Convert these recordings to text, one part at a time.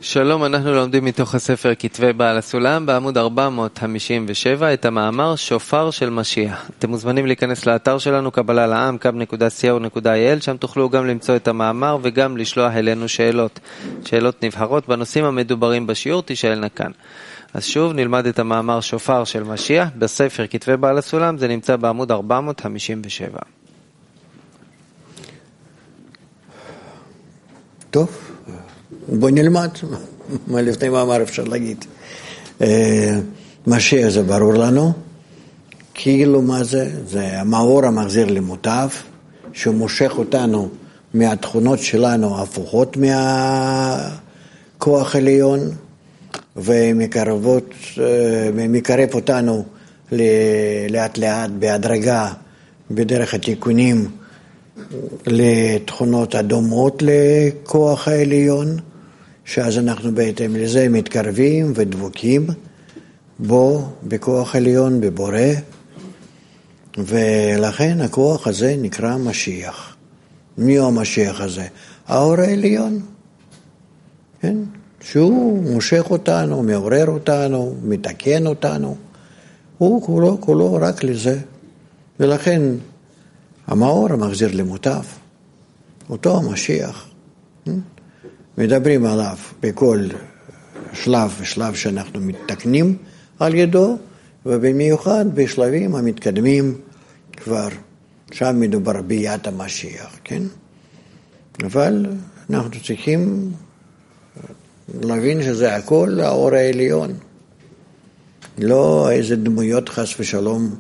שלום, אנחנו לומדים מתוך הספר כתבי בעל הסולם בעמוד 457 את המאמר שופר של משיח. אתם מוזמנים להיכנס לאתר שלנו קבלה לעם kab.co.il, שם תוכלו גם למצוא את המאמר וגם לשלוח אלינו שאלות נבחרות בנושאים המדוברים בשיעור, תשאלנה כאן. אז שוב נלמד את המאמר שופר של משיח בספר כתבי בעל הסולם, זה נמצא בעמוד 457. טוב, בוא נלמד, מה לפני מאמר אפשר להגיד. משיח זה ברור לנו, כאילו מה זה? זה המאור המחזיר למוטב, שהוא מושך אותנו מהתכונות שלנו הפוכות מהכוח עליון, ומקרב אותנו לאט לאט בהדרגה בדרך התיקונים לתכונות הדומות לכוח העליון, שאז אנחנו בהתאם לזה מתקרבים ודבוקים בו, בכוח העליון, בבורא, ולכן הכוח הזה נקרא משיח. מי הוא המשיח הזה? האור העליון, כן? שהוא מושך אותנו, מעורר אותנו, מתקן אותנו, הוא כולו רק לזה, ולכן המאור המחזיר למוטב, אותו המשיח, מדברים עליו בכל שלב ושלב שאנחנו מתקנים על ידו, ובמיוחד בשלבים המתקדמים כבר, שם מדובר ביאת המשיח, כן? אבל אנחנו צריכים להבין שזה הכל האור העליון, לא איזה דמויות חס ושלום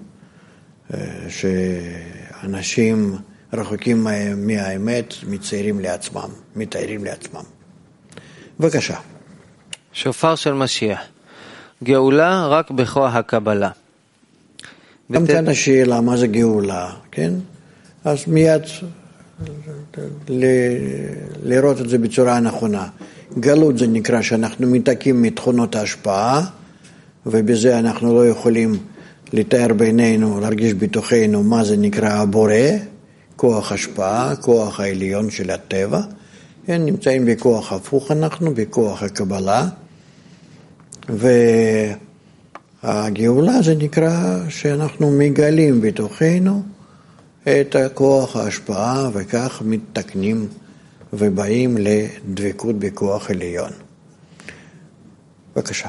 שאנשים רחוקים מהאמת מתארים לעצמם. בבקשה. שופר של משיח. גאולה רק בכוח הקבלה. גם כאן השאלה מה זה גאולה, כן? אז מיד לראות את זה בצורה הנכונה. גלות זה נקרא שאנחנו מתקים מתכונות ההשפעה, ובזה אנחנו לא יכולים לתאר בינינו, להרגיש בתוכנו מה זה נקרא הבורא, כוח השפעה, כוח העליון של הטבע. הם נמצאים בכוח הפוך אנחנו, בכוח הקבלה, והגאולה זה נקרא שאנחנו מגלים בתוכנו את הכוח ההשפעה, וכך מתקנים ובאים לדבקות בכוח עליון. בבקשה.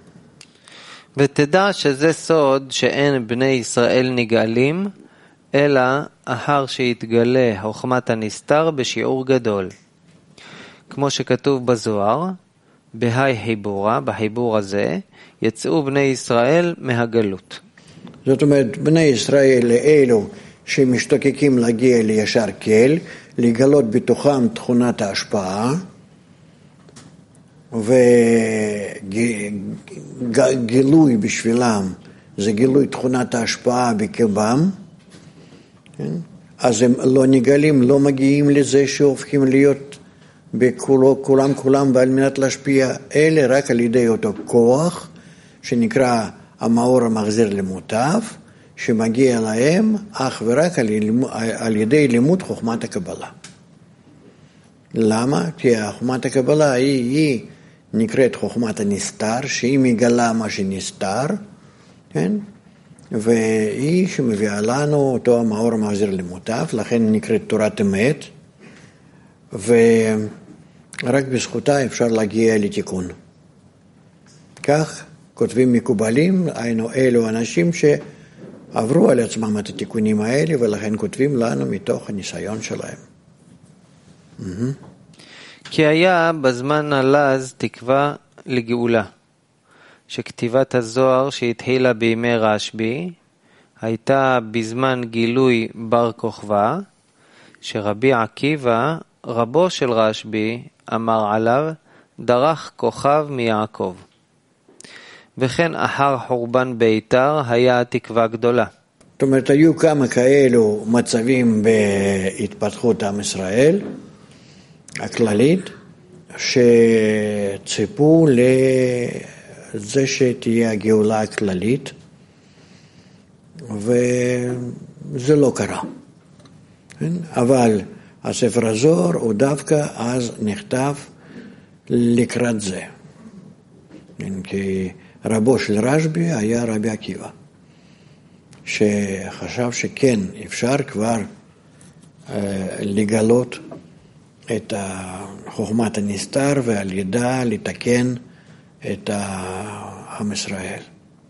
ותדע שזה סוד שאין בני ישראל נגאלים, אלא אחר שיתגלה חוכמת הנסתר בשיעור גדול. כמו שכתוב בזוהר, בהי חיבורה, בחיבור הזה, יצאו בני ישראל מהגלות. זאת אומרת, בני ישראל אלו שמשתוקקים להגיע לישר כל, לגלות בתוכם תכונת ההשפעה, וגילוי בשבילם זה גילוי תכונת ההשפעה בקרבם, כן? אז הם לא נגלים, לא מגיעים לזה שהופכים להיות כולם ועל מנת להשפיע, אלה רק על ידי אותו כוח שנקרא המאור המחזיר למוטב, שמגיע להם אך ורק על ידי לימוד חוכמת הקבלה. למה? כי חוכמת הקבלה היא נקראת חוכמת הנסתר, שהיא מגלה מה שנסתר, כן? והיא שמביאה לנו אותו המאור המחזיר למוטב, לכן נקראת תורת אמת, ורק בזכותה אפשר להגיע לתיקון. כך כותבים מקובלים, היינו אלו אנשים שעברו על עצמם את התיקונים האלה, ולכן כותבים לנו מתוך הניסיון שלהם. כי היה בזמן הלז תקווה לגאולה, שכתיבת הזוהר שהתחילה בימי רשב"י, הייתה בזמן גילוי בר כוכבא, שרבי עקיבא, רבו של רשב"י, אמר עליו, דרך כוכב מיעקב. וכן אחר חורבן ביתר היה תקווה גדולה. זאת אומרת, היו כמה כאלו מצבים בהתפתחות עם ישראל, הכללית, שציפו לזה שתהיה הגאולה הכללית, וזה לא קרה. אבל הספר הזוהר הוא דווקא אז נכתב לקראת זה. כי רבו של רשב"י היה רבי עקיבא, שחשב שכן אפשר כבר לגלות את חוכמת הנסתר ועל ידה לתקן את עם ישראל.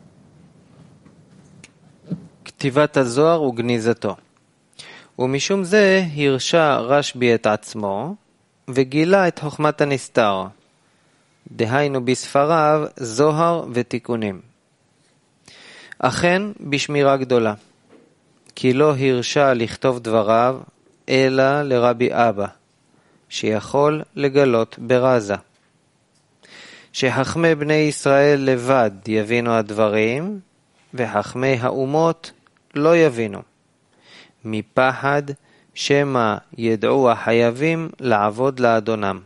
כתיבת הזוהר וגניזתו. ומשום זה הרשה רשב"י את עצמו וגילה את חוכמת הנסתר, דהיינו בספריו זוהר ותיקונים. אכן בשמירה גדולה, כי לא הרשה לכתוב דבריו אלא לרבי אבא, שיכול לגלות ברזה. שחכמי בני ישראל לבד יבינו הדברים, וחכמי האומות לא יבינו, מפחד שמא ידעו החייבים לעבוד לאדונם.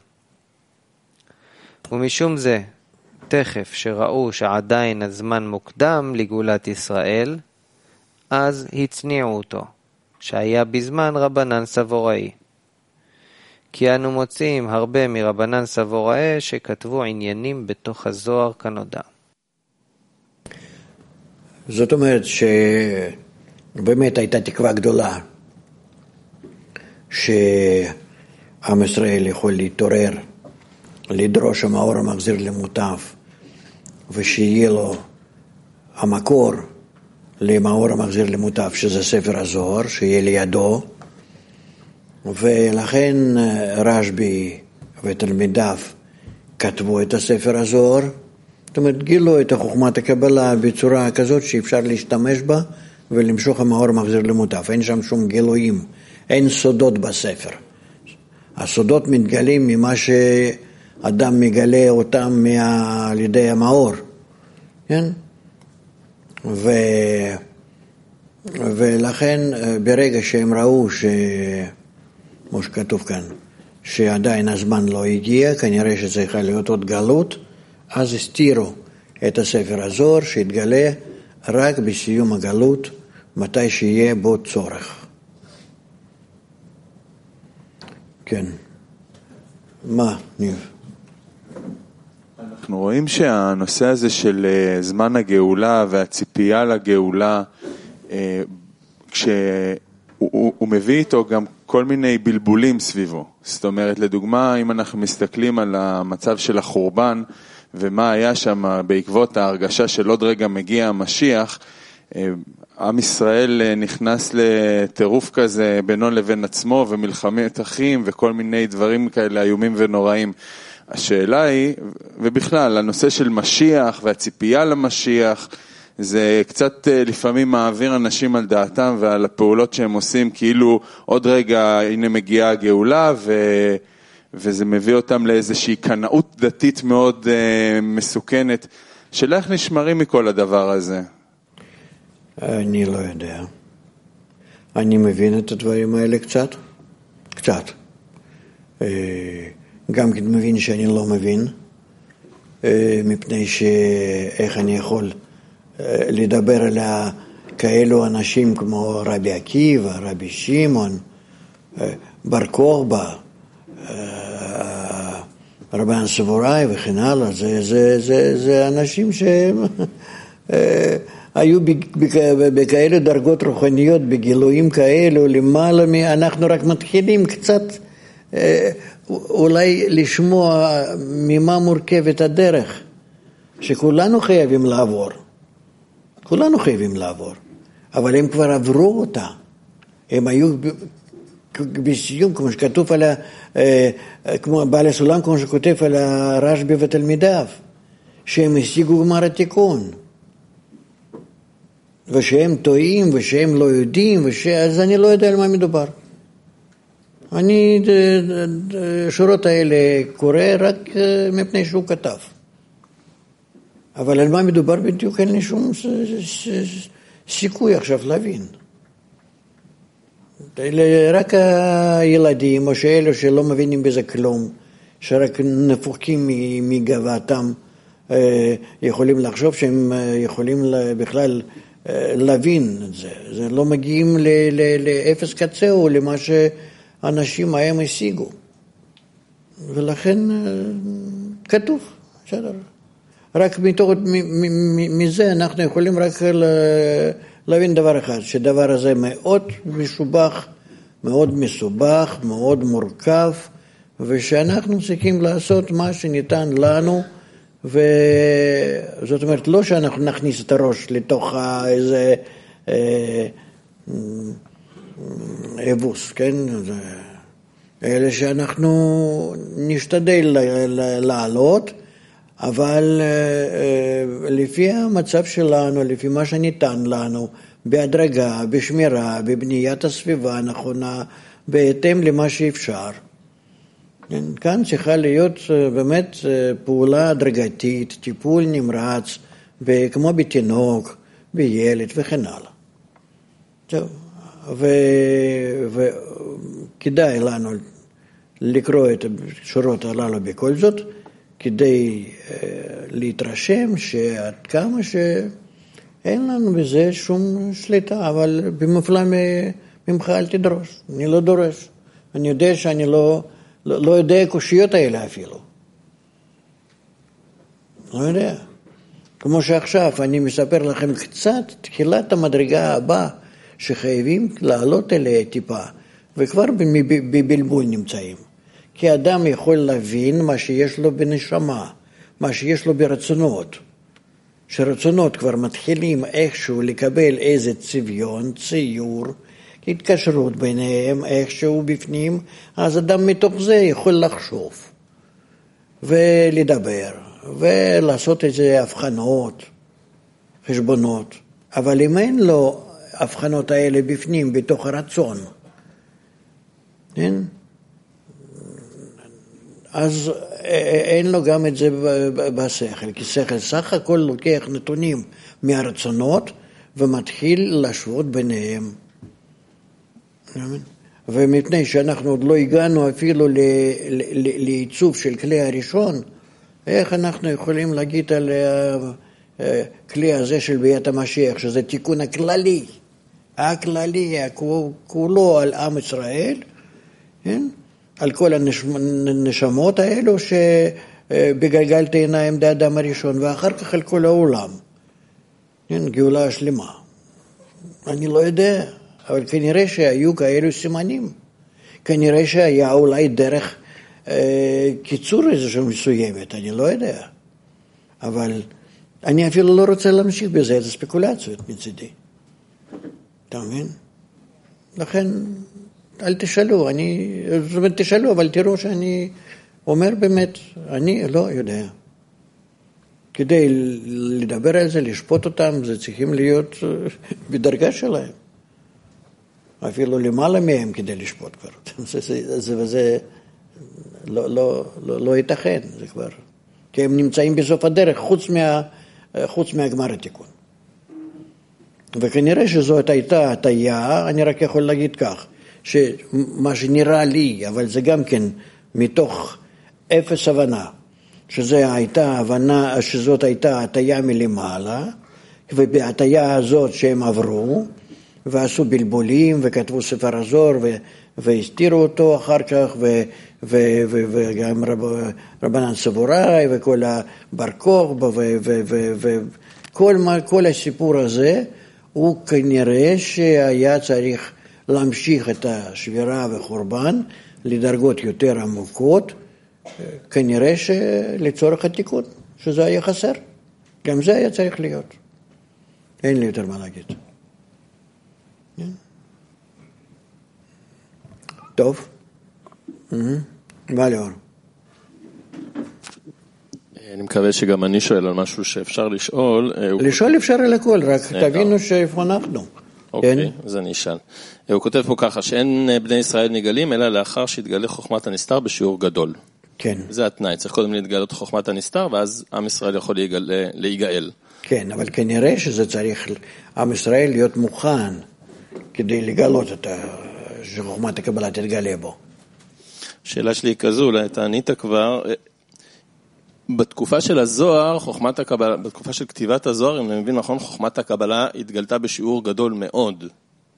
ומשום זה, תכף שראו שעדיין הזמן מוקדם לגאולת ישראל, אז הצניעו אותו, שהיה בזמן רבנן סבוראי. כי אנו מוצאים הרבה מרבנן סבוראי שכתבו עניינים בתוך הזוהר כנודע. זאת אומרת שבאמת הייתה תקווה גדולה שעם ישראל יכול להתעורר, לדרוש המאור המחזיר למוטב, ושיהיה לו המקור למאור המחזיר למוטב, שזה ספר הזוהר, שיהיה לידו. ולכן רשב"י ותלמידיו כתבו את הספר הזוהר, זאת אומרת גילו את חוכמת הקבלה בצורה כזאת שאפשר להשתמש בה ולמשוך המאור מחזיר למוטב. אין שם שום גילויים, אין סודות בספר. הסודות מתגלים ממה שאדם מגלה אותם על ידי המאור, כן? ולכן ברגע שהם ראו כמו שכתוב כאן, שעדיין הזמן לא הגיע, כנראה שצריכה להיות עוד גלות, אז הסתירו את הספר הזוהר שהתגלה רק בסיום הגלות, מתי שיהיה בו צורך. כן. מה, ניב? אנחנו רואים שהנושא הזה של זמן הגאולה והציפייה לגאולה, כשהוא מביא איתו גם כל מיני בלבולים סביבו. זאת אומרת, לדוגמה, אם אנחנו מסתכלים על המצב של החורבן, ומה היה שם בעקבות ההרגשה של עוד רגע מגיע המשיח, עם ישראל נכנס לטירוף כזה בינו לבין עצמו, ומלחמת אחים וכל מיני דברים כאלה איומים ונוראים. השאלה היא, ובכלל, הנושא של משיח והציפייה למשיח, זה קצת לפעמים מעביר אנשים על דעתם ועל הפעולות שהם עושים, כאילו עוד רגע הנה מגיעה הגאולה, וזה מביא אותם לאיזושהי קנאות דתית מאוד מסוכנת. שאלה איך נשמרים מכל הדבר הזה? אני לא יודע. אני מבין את הדברים האלה קצת. גם כי מבין שאני לא מבין, מפני שאיך אני יכול לדבר על כאלו אנשים כמו רבי עקיבא, רבי שמעון, בר כוכבא, רבן סבוראי וכן הלאה. זה אנשים שהם היו בכאלה דרגות רוחניות, בגילויים כאלו, למעלה אנחנו רק מתחילים קצת אולי לשמוע ממה מורכבת הדרך, שכולנו חייבים לעבור. כולנו חייבים לעבור, אבל הם כבר עברו אותה. הם היו בסיום, כמו שכתוב על כמו בעל הסולם, כמו שכותב על הרשב"י ותלמידיו, שהם השיגו גמר התיקון, ושהם טועים, ושהם לא יודעים, אז אני לא יודע על מה מדובר. אני שורות האלה קורא רק מפני שהוא כתב. אבל על מה מדובר בדיוק אין לי שום סיכוי עכשיו להבין. רק הילדים או שאלו שלא מבינים בזה כלום, שרק נפוחים מגאוותם, יכולים לחשוב שהם יכולים בכלל להבין את זה. זה לא מגיעים לאפס קצהו למה שאנשים ההם השיגו. ולכן כתוב, בסדר. רק מזה אנחנו יכולים רק להבין דבר אחד, שדבר הזה מאוד משובח, מאוד מסובך, מאוד מורכב, ושאנחנו צריכים לעשות מה שניתן לנו, וזאת אומרת, לא שאנחנו נכניס את הראש לתוך איזה אבוס, כן? אלה שאנחנו נשתדל לעלות, אבל לפי המצב שלנו, לפי מה שניתן לנו, בהדרגה, בשמירה, בבניית הסביבה הנכונה, בהתאם למה שאפשר. כאן צריכה להיות באמת פעולה הדרגתית, טיפול נמרץ, כמו בתינוק, בילד וכן הלאה. טוב, וכדאי לנו לקרוא את השורות הללו בכל זאת, כדי להתרשם שעד כמה שאין לנו בזה שום שליטה, אבל במופלא ממך אל תדרוש, אני לא דורש. אני יודע שאני לא יודע קושיות האלה אפילו. לא יודע. כמו שעכשיו אני מספר לכם קצת תחילת המדרגה הבאה שחייבים לעלות אליה טיפה, וכבר בבלבול נמצאים. כי אדם יכול להבין מה שיש לו בנשמה, מה שיש לו ברצונות. שרצונות כבר מתחילים איכשהו לקבל איזה צביון, ציור, התקשרות ביניהם איכשהו בפנים, אז אדם מתוך זה יכול לחשוב ולדבר ולעשות איזה הבחנות, חשבונות. אבל אם אין לו הבחנות האלה בפנים, בתוך הרצון, כן? אז אין לו גם את זה בשכל, כי שכל סך הכל לוקח נתונים מהרצונות ומתחיל להשוות ביניהם. ומפני שאנחנו עוד לא הגענו אפילו לעיצוב של כלי הראשון, איך אנחנו יכולים להגיד על הכלי הזה של ביאת המשיח, שזה תיקון הכללי, כולו על עם ישראל, כן? על כל הנשמות האלו שבגלגל תאניים באדם הראשון, ואחר כך על כל העולם. כן, גאולה השלמה. אני לא יודע, אבל כנראה שהיו כאלו סימנים. כנראה שהיה אולי דרך קיצור איזושהי מסוימת, אני לא יודע. אבל אני אפילו לא רוצה להמשיך בזה, את הספקולציות מצידי. אתה מבין? לכן אל תשאלו, זאת אומרת תשאלו, אבל תראו שאני אומר באמת, אני לא יודע. כדי לדבר על זה, לשפוט אותם, זה צריכים להיות בדרגה שלהם. אפילו למעלה מהם כדי לשפוט כבר. וזה לא ייתכן, זה כבר. כי הם נמצאים בסוף הדרך, חוץ מהגמר התיקון. וכנראה שזאת הייתה הטעיה, אני רק יכול להגיד כך, שמה שנראה לי, אבל זה גם כן מתוך אפס הבנה, שזאת הייתה הטעיה מלמעלה, ובהטעיה הזאת שהם עברו, ועשו בלבולים, וכתבו ספר הזוהר, והסתירו אותו אחר כך, וגם רבנן סבוראי, וכל הבר כוכבא, וכל הסיפור הזה, הוא כנראה שהיה צריך להמשיך את השבירה וחורבן לדרגות יותר עמוקות, כנראה שלצורך התיקון, שזה היה חסר. גם זה היה צריך להיות. אין לי יותר מה להגיד. טוב. מה לאור? אני מקווה שגם אני שואל על משהו שאפשר לשאול. לשאול אפשר על הכל, רק תבינו שאיפה אנחנו. אוקיי, אז אני אשאל. הוא כותב פה ככה, שאין בני ישראל נגלים, אלא לאחר שהתגלה חוכמת הנסתר בשיעור גדול. כן. זה התנאי, צריך קודם להתגלות חוכמת הנסתר, ואז עם ישראל יכול להיגאל. כן, אבל כנראה שזה צריך, עם ישראל להיות מוכן, כדי לגלות את שחוכמת הקבלה תתגלה בו. השאלה שלי היא כזו, אולי אתה ענית כבר, בתקופה של הזוהר, חוכמת הקבלה, בתקופה של כתיבת הזוהר, אם אני מבין נכון, חוכמת הקבלה התגלתה בשיעור גדול מאוד.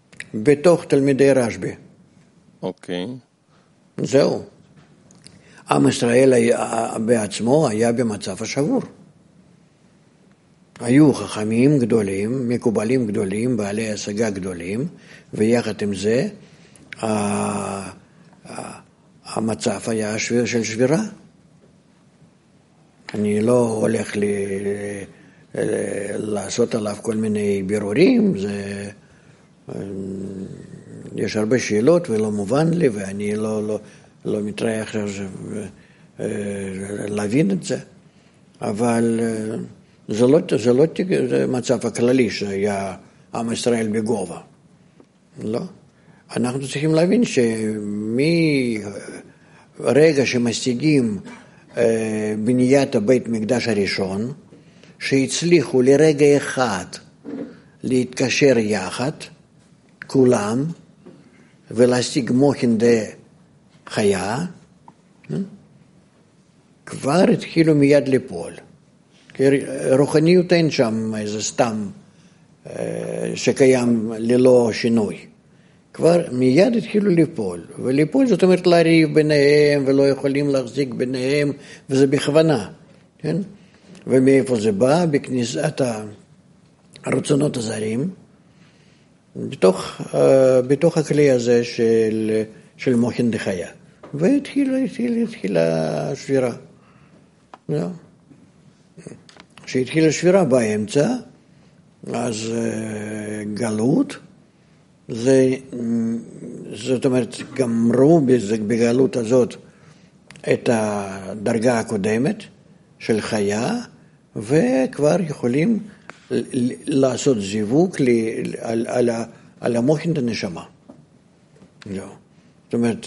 בתוך תלמידי רשב"י. אוקיי. זהו. עם ישראל בעצמו היה במצב השבור. היו חכמים גדולים, מקובלים גדולים, בעלי השגה גדולים, ויחד עם זה המצב היה של שבירה. אני לא הולך לעשות עליו כל מיני בירורים, יש הרבה שאלות ולא מובן לי, ואני לא מתראה להבין את זה, אבל זה לא מצב הכללי שהיה עם ישראל בגובה, לא. אנחנו צריכים להבין שמרגע שמשיגים בניית הבית מקדש הראשון, שהצליחו לרגע אחד להתקשר יחד, כולם, ולהשיג מוחין דה חיה, כבר התחילו מיד ליפול. רוחניות אין שם איזה סתם שקיים ללא שינוי. כבר מיד התחילו ליפול, וליפול זאת אומרת להריב ביניהם ולא יכולים להחזיק ביניהם, וזה בכוונה, כן? ומאיפה זה בא? בכניסת הרצונות הזרים, בתוך הכלי הזה של מוחין דחיה, והתחילה שבירה. כשהתחילה שבירה באמצע, אז גלות, זאת אומרת, גמרו בגלות הזאת את הדרגה הקודמת של חיה, וכבר יכולים לעשות זיווג על המוחין הנשמה. זאת אומרת,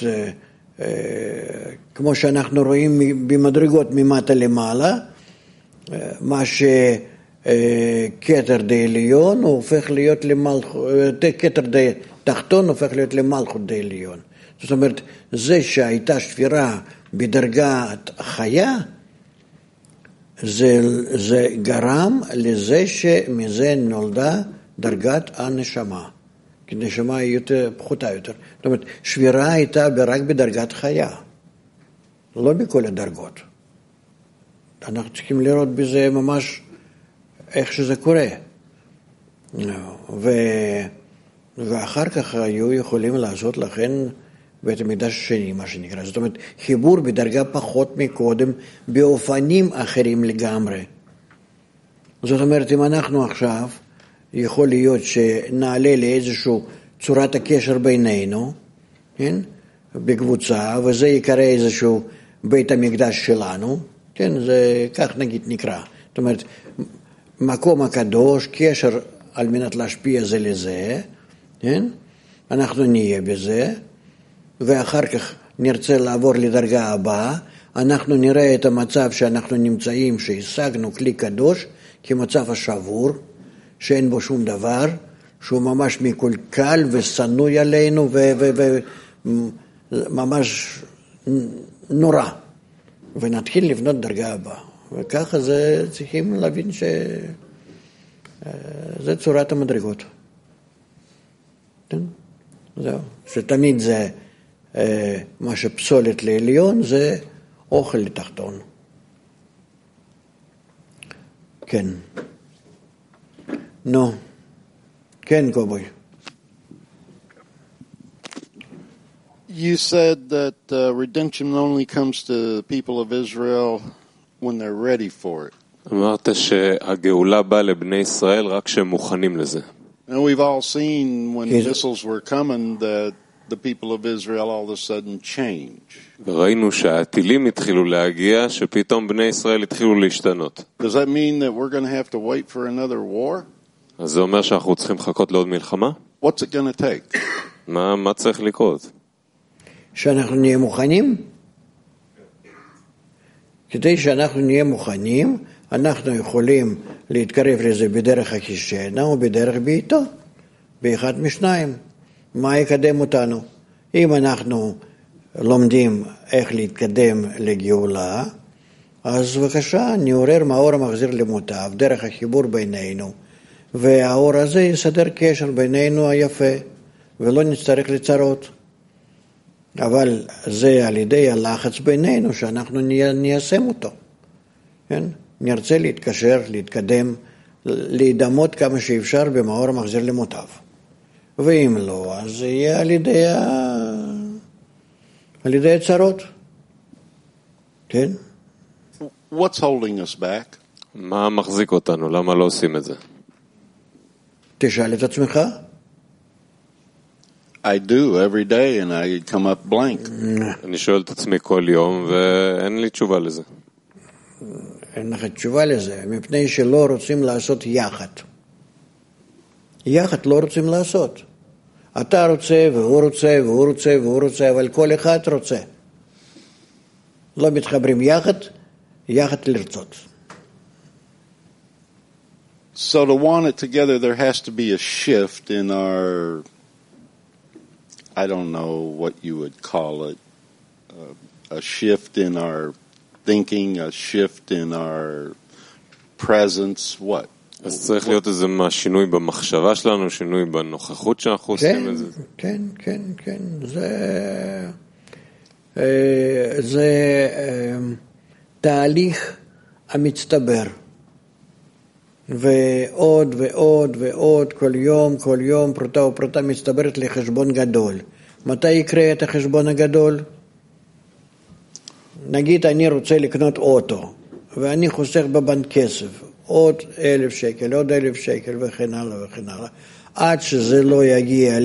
כמו שאנחנו רואים במדרגות ממטה למעלה, מה שכתר דה עליון הוא הופך להיות למלכות, כתר דה תחתון הופך להיות למלכות דה עליון. זאת אומרת, זה שהייתה שבירה בדרגת חיה, זה גרם לזה שמזה נולדה דרגת הנשמה. כי נשמה היא יותר, פחותה יותר. זאת אומרת, שבירה הייתה רק בדרגת חיה, לא בכל הדרגות. אנחנו צריכים לראות בזה ממש איך שזה קורה. ואחר כך היו יכולים לעשות לכן בית המקדש השני, מה שנקרא. זאת אומרת, חיבור בדרגה פחות מקודם, באופנים אחרים לגמרי. זאת אומרת, אם אנחנו עכשיו, יכול להיות שנעלה לאיזשהו צורת הקשר בינינו, כן? בקבוצה, וזה יקרא איזשהו בית המקדש שלנו, כן? זה כך נגיד נקרא. זאת אומרת, מקום הקדוש, קשר על מנת להשפיע זה לזה, כן? אנחנו נהיה בזה, ואחר כך נרצה לעבור לדרגה הבאה, אנחנו נראה את המצב שאנחנו נמצאים, שהשגנו כלי קדוש, כמצב השבור, שאין בו שום דבר, שהוא ממש מקולקל וסנוי עלינו, וממש נורא. ונתחיל לבנות דרגה הבאה. וככה זה צריכים להבין שזה צורת המדרגות. זהו. שתמיד זה מה שפסולת לעליון, זה אוכל לתחתון. כן. נו. כן, קובוי. You said that redemption only comes to the people of Israel when they're ready for it. אמרת שהגאולה באה לבני ישראל רק כשהם מוכנים לזה. And we've all seen when missiles were coming that the people of Israel all of a sudden change. וראינו שהטילים התחילו להגיע, שפתאום בני ישראל התחילו להשתנות. Does that mean that we're going to have to wait for another war? אז זה אומר שאנחנו צריכים לחכות לעוד מלחמה? What's it going to take? מה צריך לקרות? שאנחנו נהיה מוכנים? כדי שאנחנו נהיה מוכנים, אנחנו יכולים להתקרב לזה בדרך הקישנה או בדרך בעיתו, באחד משניים. מה יקדם אותנו? אם אנחנו לומדים איך להתקדם לגאולה, אז בבקשה, נעורר מאור המחזיר למוטב, דרך החיבור בינינו, והאור הזה יסדר קשר בינינו היפה, ולא נצטרך לצרות. אבל זה על ידי הלחץ בינינו שאנחנו ניישם אותו. כן? נרצה להתקשר, להתקדם, להידמות כמה שאפשר במאור המחזיר למוטב. ואם לא, אז זה יהיה על ידי הצרות. כן? What's holding us back? מה מחזיק אותנו? למה לא עושים את זה? תשאל את עצמך. I do every day and I come up blank. אני שואל את עצמי כל יום ואין לי תשובה לזה. אין לך תשובה לזה, מפני שלא רוצים לעשות יחד. יחד לא רוצים לעשות. אתה רוצה והוא רוצה והוא רוצה והוא רוצה, אבל כל אחד רוצה. לא מתחברים יחד לרצות. So to want it together, there has to be a shift in our, I don't know what you would call it, a shift in our thinking, a shift in our presence, what? אז צריך להיות איזה שינוי במחשבה שלנו, שינוי בנוכחות שאנחנו עושים את זה. כן. זה תהליך המצטבר. ועוד ועוד ועוד, כל יום, פרוטה ופרוטה מצטברת לחשבון גדול. מתי יקרה את החשבון הגדול? נגיד אני רוצה לקנות אוטו, ואני חוסך בבנק כסף, עוד 1,000 שקל, עוד 1,000 שקל וכן הלאה וכן הלאה. עד שזה לא יגיע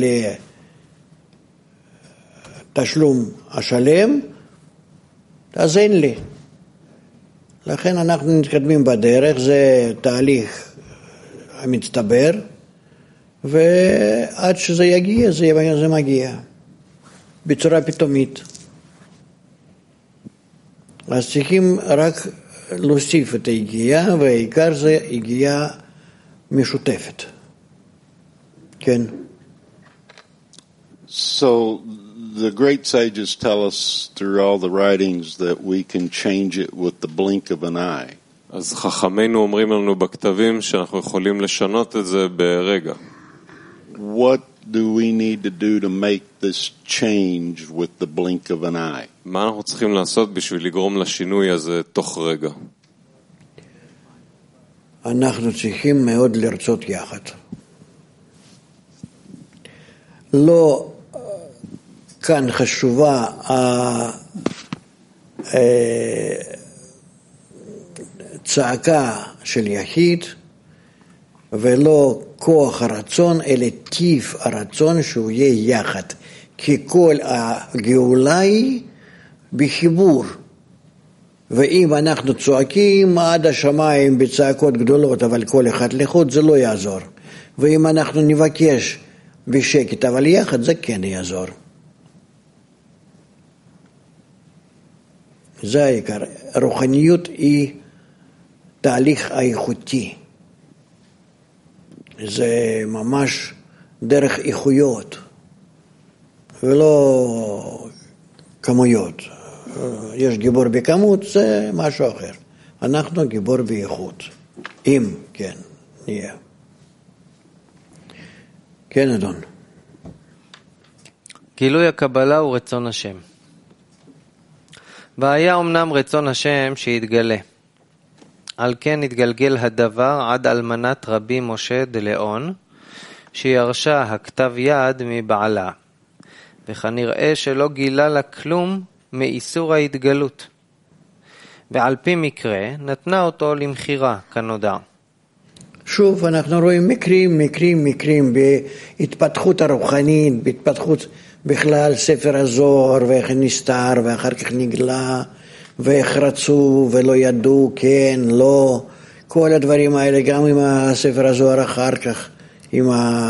לתשלום השלם, אז אין לי. לכן אנחנו מתקדמים בדרך, זה תהליך המצטבר, ועד שזה יגיע, זה מגיע, בצורה פתאומית. אז צריכים רק להוסיף את היגיעה, והעיקר זה יגיעה משותפת. כן. So the great sages tell us through all the writings that we can change it with the blink of an eye. אז חכמינו אומרים לנו בכתבים שאנחנו יכולים לשנות את זה ברגע. What do we need to do to make this change with the blink of an eye? מה אנחנו צריכים לעשות בשביל לגרום לשינוי הזה תוך רגע? אנחנו צריכים מאוד לרצות יחד. לא כאן חשובה הצעקה של יחיד, ולא כוח הרצון, אלא טיב הרצון שהוא יהיה יחד. כי כל הגאולה היא בחיבור. ואם אנחנו צועקים עד השמיים בצעקות גדולות, אבל כל אחד לחוד, זה לא יעזור. ואם אנחנו נבקש בשקט, אבל יחד, זה כן יעזור. זה העיקר. רוחניות היא תהליך איכותי. זה ממש דרך איכויות, ולא כמויות. יש גיבור בכמות, זה משהו אחר. אנחנו גיבור באיכות. אם, כן, נהיה. כן, אדון. גילוי הקבלה הוא רצון השם. והיה אמנם רצון השם שיתגלה. על כן התגלגל הדבר עד אלמנת רבי משה דלאון, שירשה הכתב יד מבעלה, וכנראה שלא גילה לה כלום מאיסור ההתגלות, ועל פי מקרה נתנה אותו למחירה כנודע. שוב אנחנו רואים מקרים בהתפתחות הרוחנית, בהתפתחות בכלל ספר הזוהר, ואיך נסתר ואחר כך נגלה, ואיך רצו ולא ידעו, כן, לא, כל הדברים האלה, גם עם הספר הזוהר אחר כך, עם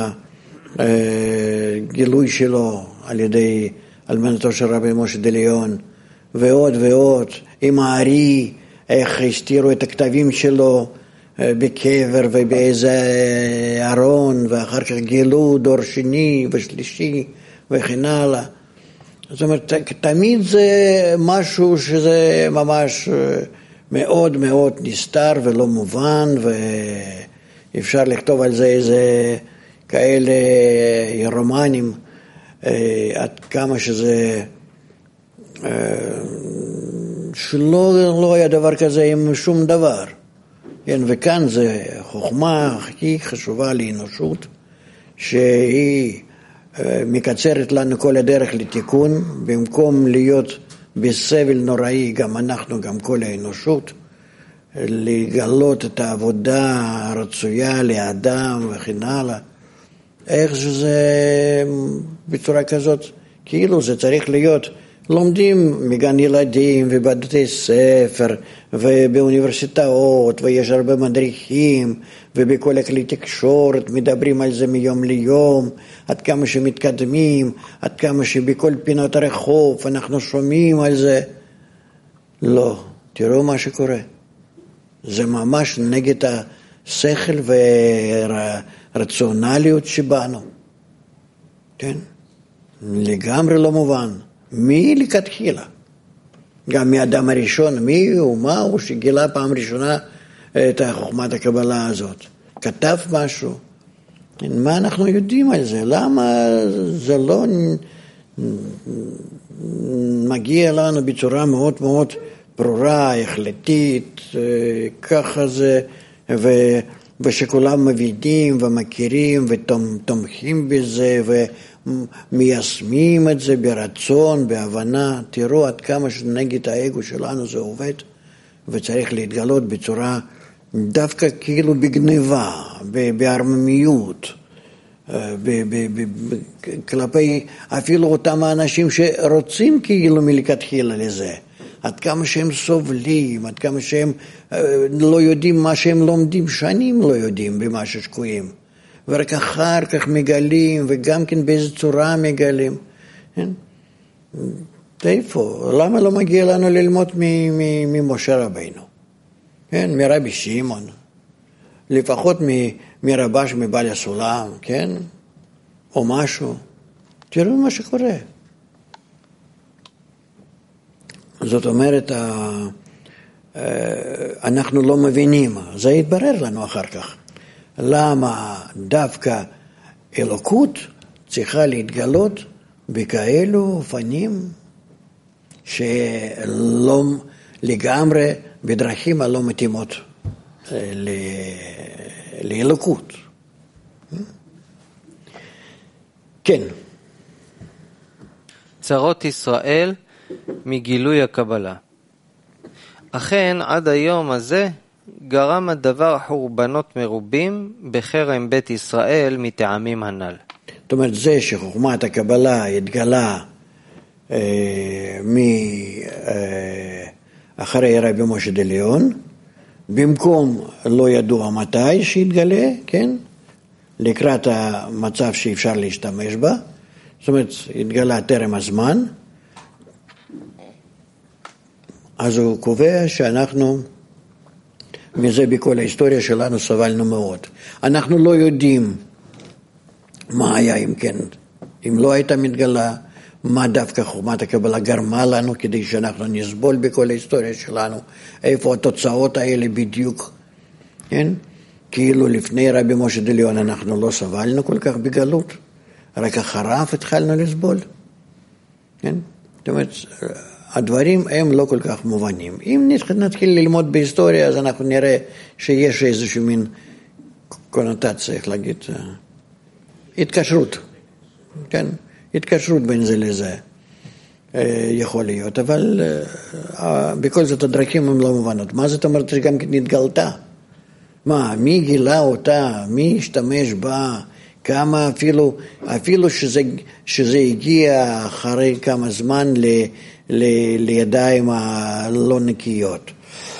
הגילוי שלו על ידי אלמנתו של רבי משה דליון, ועוד ועוד, עם הארי, איך הסתירו את הכתבים שלו בקבר ובאיזה ארון, ואחר כך גילו דור שני ושלישי וכן הלאה. זאת אומרת, תמיד זה משהו שזה ממש מאוד מאוד נסתר ולא מובן, ואפשר לכתוב על זה איזה כאלה רומנים, עד כמה שזה שלא היה דבר כזה עם שום דבר. כן, וכאן זה חוכמה הכי חשובה לאנושות, שהיא מקצרת לנו כל הדרך לתיקון, במקום להיות בסבל נוראי, גם אנחנו, גם כל האנושות, לגלות את העבודה הרצויה לאדם וכן הלאה. איך שזה בצורה כזאת, כאילו זה צריך להיות, לומדים מגן ילדים ובבתי ספר ובאוניברסיטאות, ויש הרבה מדריכים, ובכל כלי תקשורת מדברים על זה מיום ליום, עד כמה שמתקדמים, עד כמה שבכל פינות הרחוב אנחנו שומעים על זה. לא, תראו מה שקורה. זה ממש נגד השכל והרציונליות שבנו. כן? לגמרי לא מובן. מי לכתחילה? גם מאדם הראשון, מי הוא, מה הוא שגילה פעם ראשונה את חוכמת הקבלה הזאת? כתב משהו? מה אנחנו יודעים על זה? למה זה לא מגיע לנו בצורה מאוד מאוד ברורה, החלטית, ככה זה, ושכולם מבינים ומכירים ותומכים בזה ומיישמים את זה ברצון, בהבנה. תראו עד כמה שנגד האגו שלנו זה עובד, וצריך להתגלות בצורה דווקא כאילו בגניבה, בהרממיות, כלפי אפילו אותם האנשים שרוצים כאילו מלכתחילה לזה. עד כמה שהם סובלים, עד כמה שהם לא יודעים מה שהם לומדים, שנים לא יודעים במה ששקועים. ורק אחר כך מגלים, וגם כן באיזו צורה מגלים. איפה? למה לא מגיע לנו ללמוד ממשה רבינו? כן? מרבי שמעון. לפחות מרבש מבעל הסולם, כן? או משהו. תראו מה שקורה. זאת אומרת, אנחנו לא מבינים, זה יתברר לנו אחר כך. למה דווקא אלוקות צריכה להתגלות בכאלו אופנים שלא לגמרי בדרכים הלא מתאימות לאלוקות. כן. צרות ישראל מגילוי הקבלה. אכן עד היום הזה גרם הדבר חורבנות מרובים בחרם בית ישראל מטעמים הנ"ל. זאת אומרת, זה שחוכמת הקבלה התגלה אחרי רבי משה דליון, במקום לא ידוע מתי שהתגלה, כן? לקראת המצב שאפשר להשתמש בה, זאת אומרת, התגלה טרם הזמן, אז הוא קובע שאנחנו, מזה בכל ההיסטוריה שלנו סבלנו מאוד. אנחנו לא יודעים מה היה אם כן, אם לא הייתה מתגלה, מה דווקא חוכמת הקבלה גרמה לנו כדי שאנחנו נסבול בכל ההיסטוריה שלנו, איפה התוצאות האלה בדיוק, כן? כאילו לפני רבי משה דליון אנחנו לא סבלנו כל כך בגלות, רק אחריו התחלנו לסבול, כן? זאת אומרת, הדברים הם לא כל כך מובנים. אם נתחיל ללמוד בהיסטוריה, אז אנחנו נראה שיש איזושהי מין קונוטציה, איך להגיד, התקשרות, כן? התקשרות בין זה לזה יכול להיות, אבל בכל זאת הדרכים הם לא מובנות. מה זאת אומרת שגם נתגלתה? מה, מי גילה אותה? מי השתמש בה? כמה אפילו שזה הגיע אחרי כמה זמן לידיים הלא נקיות.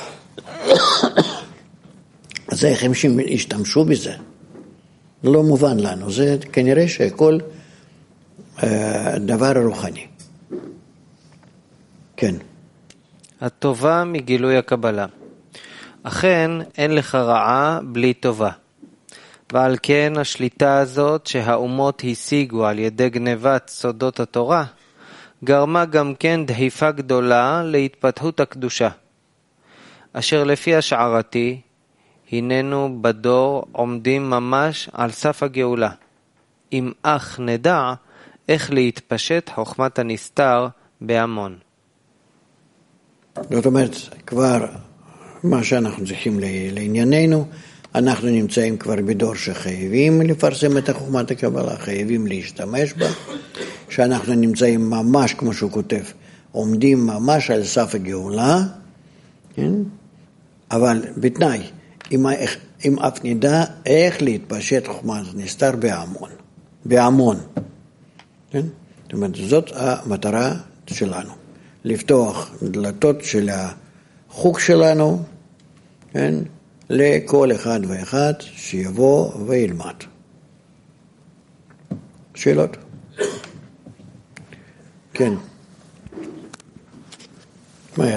אז איך הם השתמשו בזה? לא מובן לנו. זה כנראה שהכל דבר רוחני. כן. הטובה מגילוי הקבלה. אכן אין לך רעה בלי טובה. ועל כן השליטה הזאת שהאומות השיגו על ידי גנבת סודות התורה, גרמה גם כן דחיפה גדולה להתפתחות הקדושה. אשר לפי השערתי, הננו בדור עומדים ממש על סף הגאולה. אם אך נדע איך להתפשט חוכמת הנסתר בהמון. זאת אומרת, כבר מה שאנחנו צריכים לענייננו, אנחנו נמצאים כבר בדור שחייבים לפרסם את חוכמת הקבלה, חייבים להשתמש בה, שאנחנו נמצאים ממש, כמו שהוא כותב, עומדים ממש על סף הגאולה, כן? אבל בתנאי, אם אף נדע איך להתפשט חוכמת נסתר בהמון. כן? זאת אומרת, זאת המטרה שלנו, לפתוח דלתות של החוג שלנו, כן? לכל אחד ואחד שיבוא וילמד. שאלות? כן. מהר.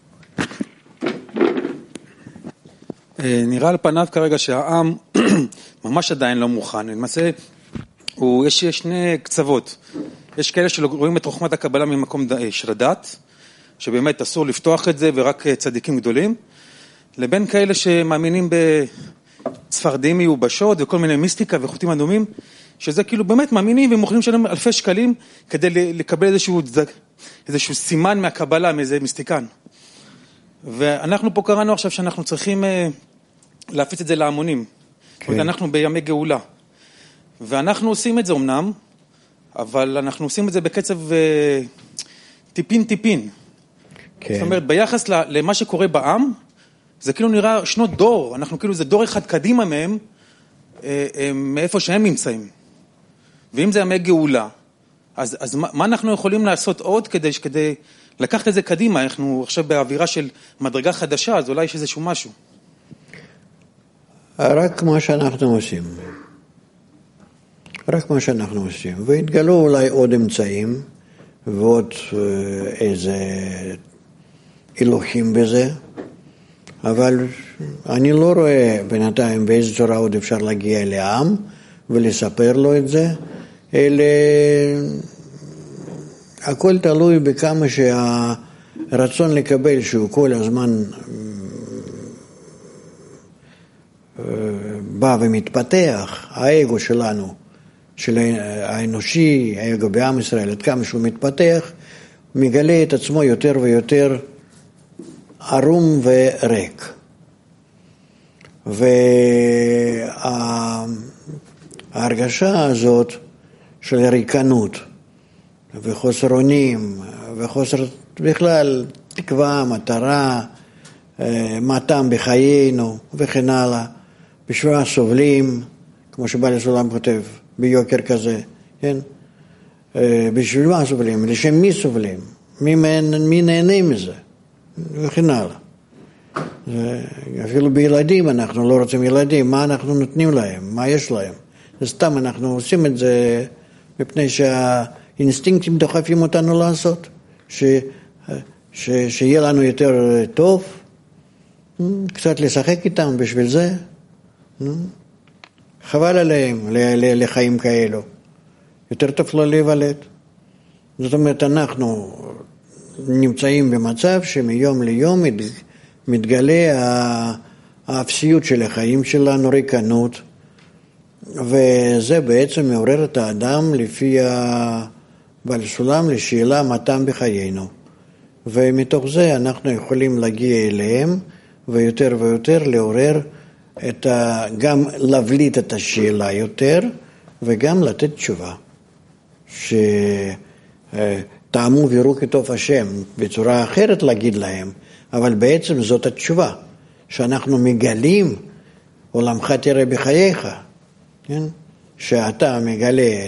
נראה על פניו כרגע שהעם ממש עדיין לא מוכן. למעשה, יש שני קצוות. יש כאלה שרואים את חוכמת הקבלה ממקום של הדת, שבאמת אסור לפתוח את זה ורק צדיקים גדולים, לבין כאלה שמאמינים בצפרדעים מיובשות וכל מיני מיסטיקה וחוטים אדומים, שזה כאילו באמת מאמינים ומוכנים לשלם אלפי שקלים כדי לקבל איזשהו סימן מהקבלה, מאיזה מיסטיקן. ואנחנו פה קראנו עכשיו שאנחנו צריכים להפיץ את זה להמונים. כן. אנחנו בימי גאולה. ואנחנו עושים את זה אמנם, אבל אנחנו עושים את זה בקצב טיפין. כן. זאת אומרת, ביחס למה שקורה בעם, זה כאילו נראה שנות דור, אנחנו כאילו זה דור אחד קדימה מהם, מאיפה שהם נמצאים. ואם זה ימי גאולה, אז מה אנחנו יכולים לעשות עוד כדי לקחת את זה קדימה? אנחנו עכשיו באווירה של מדרגה חדשה, אז אולי יש איזשהו משהו. רק מה שאנחנו עושים. והתגלו אולי עוד אמצעים, ועוד איזה הילוכים בזה, אבל אני לא רואה בינתיים באיזו צורה עוד אפשר להגיע לעם ולספר לו את זה, אלא הכל תלוי בכמה שהרצון לקבל שהוא כל הזמן בא ומתפתח, האגו שלנו, של האנושי, האגו בעם ישראל, עד כמה שהוא מתפתח, מגלה את עצמו יותר ויותר ערום וריק. וההרגשה הזאת של ריקנות וחוסר אונים וחוסר בכלל תקווה, מטרה, מה טעם בחיינו וכן הלאה, בשביל מה סובלים, כמו שבעל הסולם כותב, ביוקר כזה, כן? בשביל מה סובלים? לשם מי סובלים? מי נהנה מזה? וכן הלאה. אפילו בילדים אנחנו לא רוצים ילדים, מה אנחנו נותנים להם? מה יש להם? זה סתם אנחנו עושים את זה מפני שהאינסטינקטים דוחפים אותנו לעשות, שיהיה לנו יותר טוב, קצת לשחק איתם בשביל זה, חבל עליהם לחיים כאלו, יותר טוב לא להיוולד. זאת אומרת, אנחנו נמצאים במצב שמיום ליום מתגלה האפסיות של החיים שלנו, ריקנות, וזה בעצם מעורר את האדם לפי בעל סולם לשאלה מה טעם בחיינו. ומתוך זה אנחנו יכולים להגיע אליהם, ויותר ויותר לעורר גם להבליט את השאלה יותר, וגם לתת תשובה. שטעמו ויראו כטוב השם, בצורה אחרת להגיד להם, אבל בעצם זאת התשובה, שאנחנו מגלים, עולמך תראה בחייך, כן? שאתה מגלה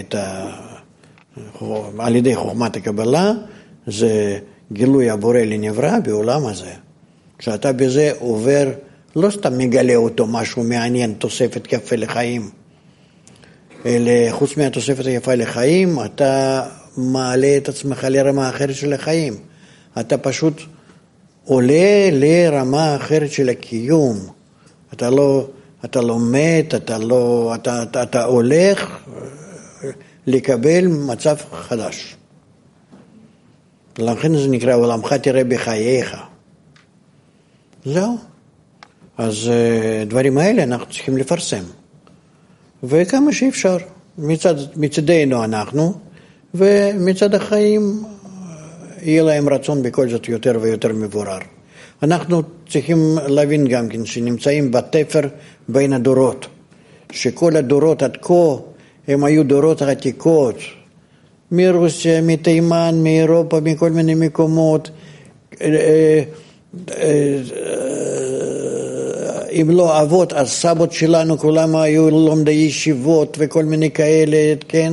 על ידי חוכמת הקבלה, זה גילוי הבורא לנברא בעולם הזה. כשאתה בזה עובר, לא סתם מגלה אותו משהו מעניין, תוספת יפה לחיים, אלא חוץ מהתוספת היפה לחיים, אתה מעלה את עצמך לרמה אחרת של החיים. אתה פשוט עולה לרמה אחרת של הקיום. אתה לא מת, אתה הולך לקבל מצב חדש. לכן זה נקרא עולמך תראה בחייך. זהו. אז דברים האלה אנחנו צריכים לפרסם. וכמה שאפשר. מצדנו אנחנו, ומצד החיים יהיה להם רצון בכל זאת יותר ויותר מבורר. אנחנו צריכים להבין גם כן שנמצאים בתפר בין הדורות, שכל הדורות עד כה הם היו דורות עתיקות, מרוסיה, מתימן, מאירופה, מכל מיני מקומות, אם לא אבות, אז סבות שלנו כולם היו לומדי ישיבות וכל מיני כאלה, כן?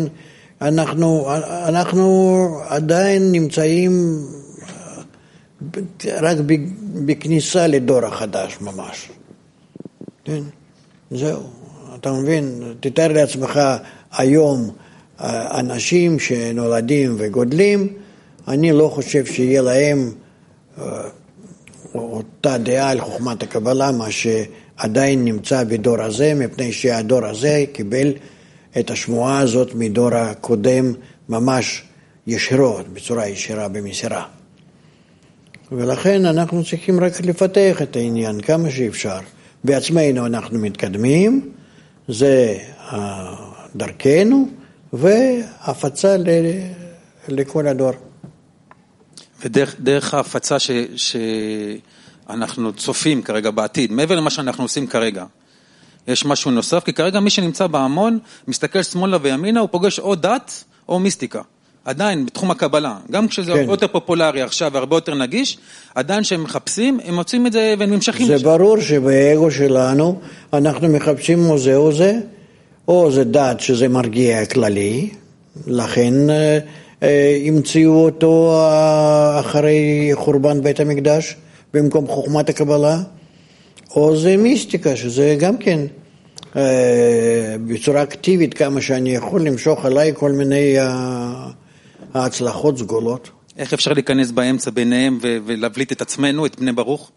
אנחנו עדיין נמצאים רק בכניסה לדור החדש ממש. כן? זהו, אתה מבין? תתאר לעצמך היום אנשים שנולדים וגודלים, אני לא חושב שיהיה להם אותה דעה על חוכמת הקבלה, מה שעדיין נמצא בדור הזה, מפני שהדור הזה קיבל את השמועה הזאת מדור הקודם ממש ישירות, בצורה ישירה במסירה. ולכן אנחנו צריכים רק לפתח את העניין כמה שאפשר. בעצמנו אנחנו מתקדמים, זה דרכנו, והפצה לכל הדור. ודרך ההפצה שאנחנו צופים כרגע בעתיד, מעבר למה שאנחנו עושים כרגע, יש משהו נוסף, כי כרגע מי שנמצא בהמון, מסתכל שמאלה וימינה, הוא פוגש או דת או מיסטיקה. עדיין, בתחום הקבלה, גם כשזה הרבה יותר פופולרי עכשיו והרבה יותר נגיש, עדיין שהם מחפשים, הם מוצאים את זה ונמשכים. זה ברור שבאגו שלנו, אנחנו מחפשים או זה, או זה דת שזה מרגיע כללי, לכן המציאו אותו אחרי חורבן בית המקדש, במקום חוכמת הקבלה, או זה מיסטיקה, שזה גם כן בצורה אקטיבית כמה שאני יכול למשוך עליי כל מיני ההצלחות סגולות. איך אפשר להיכנס באמצע ביניהם ולהבליט את עצמנו, את בני ברוך?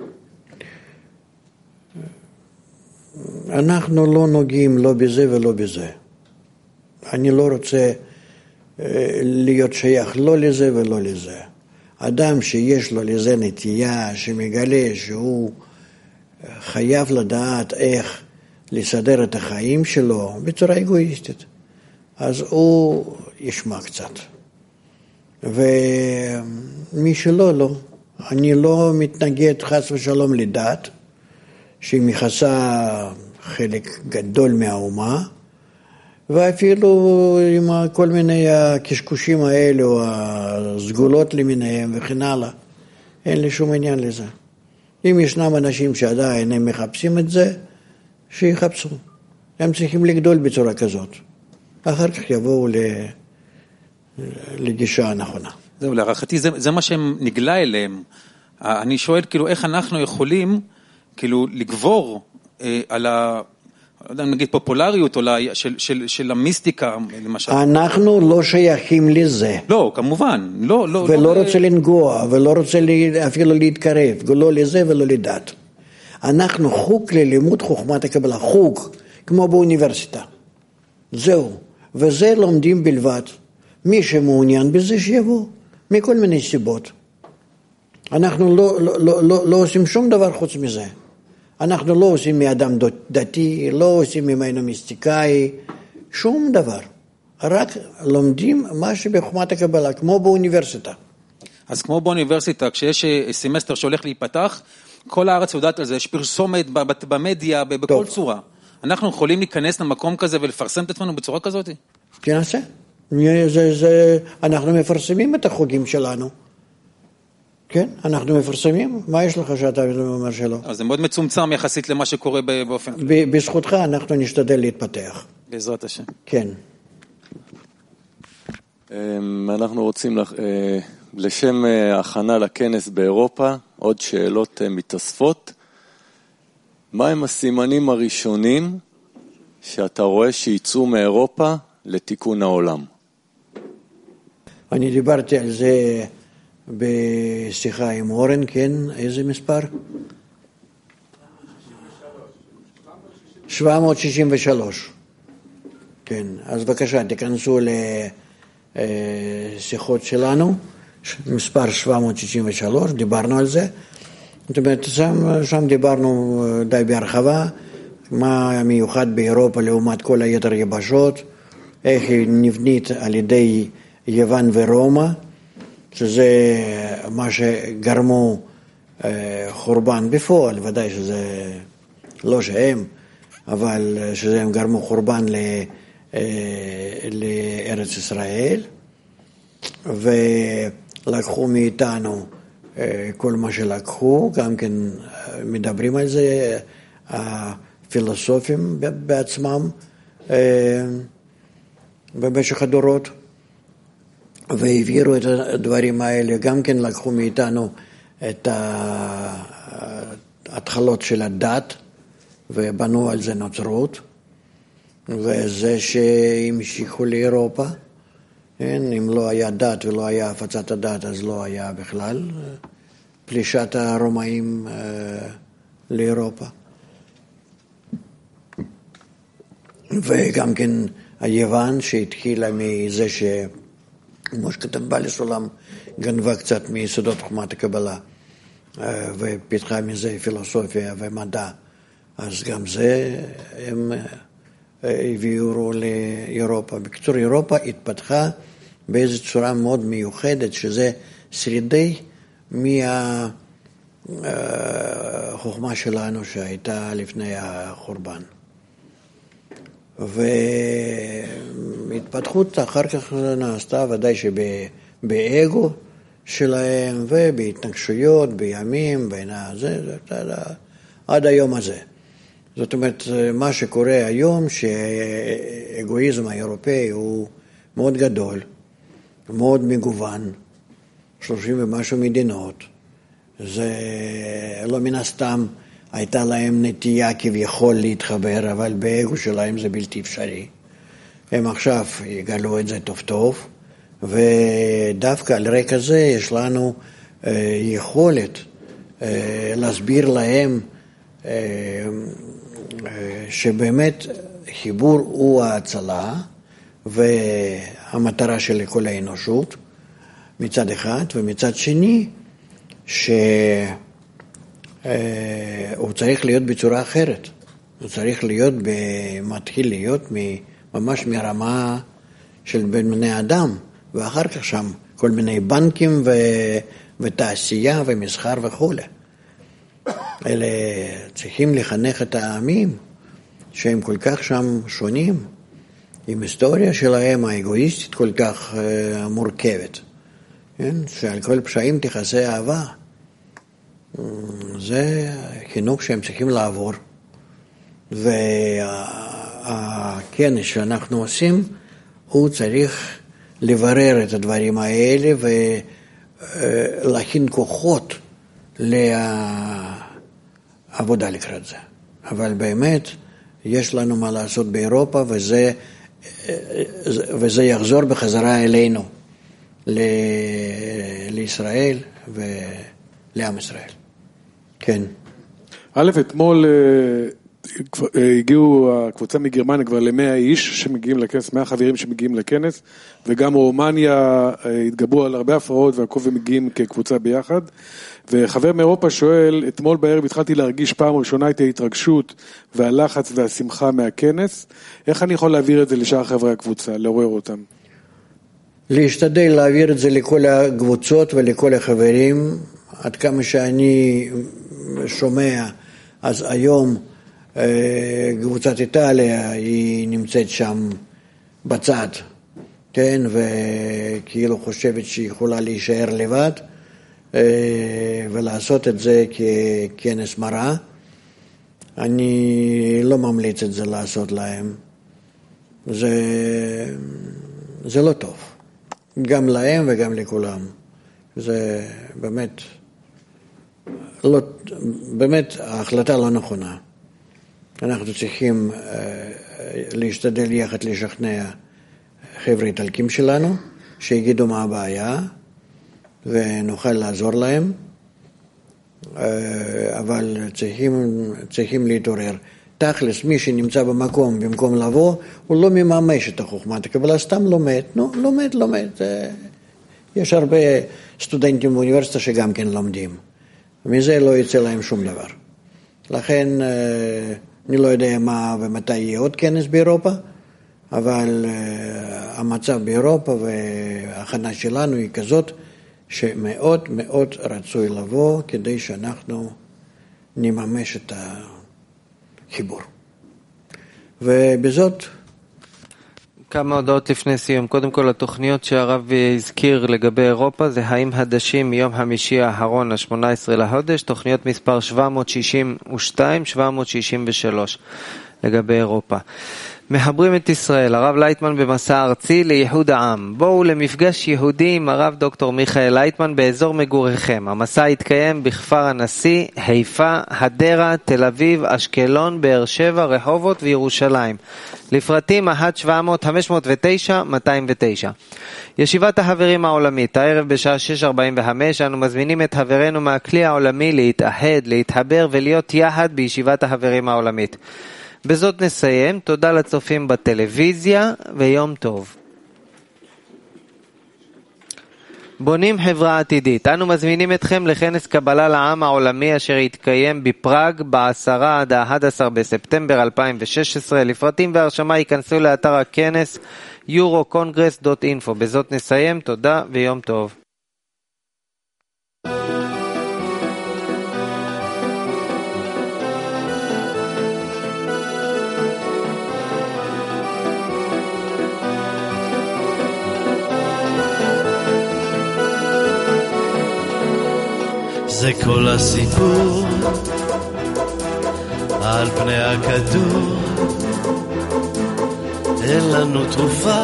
אנחנו לא נוגעים לא בזה ולא בזה. אני לא רוצה להיות שייך לא לזה ולא לזה. אדם שיש לו לזה נטייה, שמגלה שהוא חייב לדעת איך לסדר את החיים שלו בצורה אגואיסטית, אז הוא ישמע קצת. ומי שלא, לא. אני לא מתנגד חס ושלום לדת, שהיא מכסה חלק גדול מהאומה, ואפילו עם כל מיני הקשקושים האלה, או הסגולות למיניהם וכן הלאה, אין לי שום עניין לזה. אם ישנם אנשים שעדיין הם מחפשים את זה, שיחפשו. הם צריכים לגדול בצורה כזאת. אחר כך יבואו לגישה הנכונה. זהו, להערכתי, זה מה שהם נגלה אליהם. אני שואל, כאילו, איך אנחנו יכולים, כאילו, לגבור על לא יודע, נגיד פופולריות, אולי, של המיסטיקה, למשל. אנחנו לא שייכים לזה. לא, כמובן. ולא רוצה לנגוע, ולא רוצה אפילו להתקרב, לא לזה ולא לדת. אנחנו חוג ללימוד חוכמת הקבלה, חוג, כמו באוניברסיטה. זהו. וזה לומדים בלבד. מי שמעוניין בזה שיבוא, מכל מיני סיבות. אנחנו לא עושים שום דבר חוץ מזה. אנחנו לא עושים מאדם דתי, לא עושים ממנו מיסטיקאי, שום דבר. רק לומדים מה שבחוכמת הקבלה, כמו באוניברסיטה. אז כמו באוניברסיטה, כשיש סמסטר שהולך להיפתח, כל הארץ יודעת על זה, יש פרסומת במדיה, בכל צורה. אנחנו יכולים להיכנס למקום כזה ולפרסם את עצמנו בצורה כזאת? תנסה. אנחנו מפרסמים את החוגים שלנו. כן, אנחנו מפרסמים. מה יש לך שאתה אומר שלא? אז זה מאוד מצומצם יחסית למה שקורה באופן. בזכותך אנחנו נשתדל להתפתח. בעזרת השם. כן. אנחנו רוצים לשם הכנה לכנס באירופה, עוד שאלות מתאספות. מה הם הסימנים הראשונים שאתה רואה שיצאו מאירופה לתיקון העולם? אני דיברתי על זה בשיחה עם אורן, כן? איזה מספר? 763. כן, אז בבקשה, תיכנסו לשיחות שלנו, מספר 763, דיברנו על זה. זאת אומרת, שם דיברנו די בהרחבה, מה מיוחד באירופה לעומת כל היתר יבשות, איך היא נבנית על ידי יוון ורומא, שזה מה שגרמו חורבן בפועל, ודאי שזה לא שהם, אבל שהם גרמו חורבן לארץ ישראל, ולקחו מאיתנו כל מה שלקחו, גם כן מדברים על זה הפילוסופים בעצמם במשך הדורות, והעבירו את הדברים האלה, גם כן לקחו מאיתנו את ההתחלות של הדת, ובנו על זה נוצרות, וזה שהמשיכו לאירופה, אם לא היה דת ולא היה הפצת הדת, אז לא היה בכלל פלישת הרומאים לאירופה. וגם כן היוון שהתחילה מזה שמשה כתב סולם גנבה קצת מיסודות חוכמת הקבלה, ופיתחה מזה פילוסופיה ומדע, אז גם זה הם הביאו לאירופה. בקיצור, אירופה התפתחה באיזו צורה מאוד מיוחדת, שזה שרידי מהחוכמה שלנו שהייתה לפני החורבן. והתפתחות אחר כך נעשתה ודאי שבאגו שלהם ובהתנגשויות, בימים, בין הזה, עד היום הזה. זאת אומרת, מה שקורה היום, שהאגואיזם האירופאי הוא מאוד גדול, מאוד מגוון, 30 ומשהו מדינות, זה לא מן הסתם הייתה להם נטייה כביכול להתחבר, אבל באגו שלהם זה בלתי אפשרי. הם עכשיו יגלו את זה טוב טוב, ודווקא על רקע זה יש לנו יכולת להסביר להם שבאמת חיבור הוא ההצלה והמטרה של כל האנושות מצד אחד, ומצד שני שהוא צריך להיות בצורה אחרת. הוא צריך להיות, מתחיל להיות ממש מרמה של בני אדם, ואחר כך שם כל מיני בנקים ותעשייה ומסחר וכו'. אלה צריכים לחנך את העמים שהם כל כך שם שונים, עם היסטוריה שלהם האגואיסטית כל כך מורכבת, כן? שעל כל פשעים תכסה אהבה. זה חינוך שהם צריכים לעבור, והכנס שאנחנו עושים הוא צריך לברר את הדברים האלה ולהכין כוחות לעבודה לקראת זה. אבל באמת יש לנו מה לעשות באירופה, וזה יחזור בחזרה אלינו, לישראל ולעם ישראל. כן. א', אתמול הגיעו הקבוצה מגרמניה כבר ל100 איש שמגיעים לכנס, 100 חברים שמגיעים לכנס, וגם רומניה התגברו על הרבה הפרעות והכל ומגיעים כקבוצה ביחד. וחבר מאירופה שואל, אתמול בערב התחלתי להרגיש פעם ראשונה את ההתרגשות והלחץ והשמחה מהכנס, איך אני יכול להעביר את זה לשאר חברי הקבוצה, לעורר אותם? להשתדל להעביר את זה לכל הקבוצות ולכל החברים, עד כמה שאני שומע, אז היום קבוצת איטליה היא נמצאת שם בצד, כן, וכאילו חושבת שהיא יכולה להישאר לבד, ולעשות את זה ככנס מראה. אני לא ממליץ את זה לעשות להם, זה לא טוב, גם להם וגם לכולם. זה באמת ההחלטה לא נכונה. אנחנו צריכים להשתדל יחד לשכנע חבר'ה איטלקים שלנו שיגידו מה הבעיה ונוכל לעזור להם, אבל צריכים להתעורר. תכלס, מי שנמצא במקום במקום לבוא, הוא לא מממש את החוכמת הקבלה, סתם לומד. לומד. יש הרבה סטודנטים באוניברסיטה שגם כן לומדים. מזה לא יצא להם שום דבר. לכן אני לא יודע מה ומתי יהיה עוד כנס באירופה, אבל המצב באירופה וההכנה שלנו היא כזאת שמאוד מאוד רצוי לבוא כדי שאנחנו נממש את החיבור. ובזאת כמה הודעות לפני סיום. קודם כל, התוכניות שהרב הזכיר לגבי אירופה זה האם הדשים מיום חמישי האחרון, ה-18 לחודש, תוכניות מספר 762, 763 לגבי אירופה. מחברים את ישראל, הרב לייטמן במסע ארצי לייחוד העם. בואו למפגש יהודי עם הרב דוקטור מיכאל לייטמן באזור מגוריכם. המסע יתקיים בכפר הנשיא, חיפה, הדרה, תל אביב, אשקלון, באר שבע, רחובות וירושלים. לפרטים 1-700-509-209. ישיבת החברים העולמית, הערב בשעה 6:45, אנו מזמינים את חברינו מהכלי העולמי להתאחד, להתחבר ולהיות יחד בישיבת החברים העולמית. בזאת נסיים, תודה לצופים בטלוויזיה ויום טוב. בונים חברה עתידית. אנו מזמינים אתכם לכנס קבלה לעם העולמי אשר יתקיים בפראג ב-10 עד 11 בספטמבר 2016. לפרטים והרשמה ייכנסו לאתר הכנס eurocongress.info. בזאת נסיים, תודה ויום טוב. זה כל הסיפור על פני הכדור, אין לנו תרופה,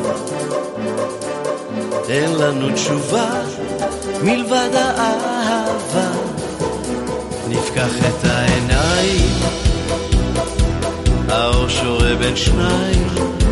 אין לנו תשובה מלבד האהבה. נפקח את העיניים, האור שורה בין שניים,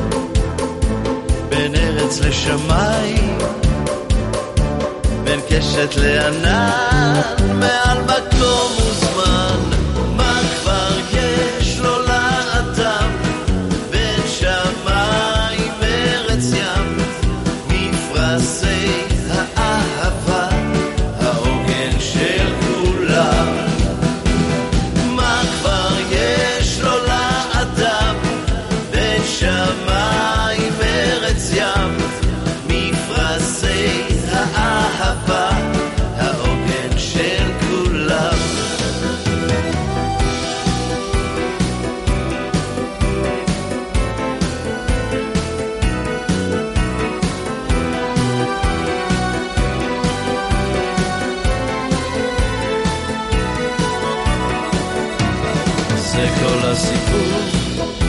בין ארץ לשמיים, בין קשת לענן, מעל מקום וזמן. מה כבר יש לו לאדם, בין שמיים ארץ ים, מפרשי האהבה, העוגן של כולם. מה כבר יש לו לאדם, בין שמיים ארץ ים, מפרשי האהבה, העוגן של כולם. זה כל הסיפור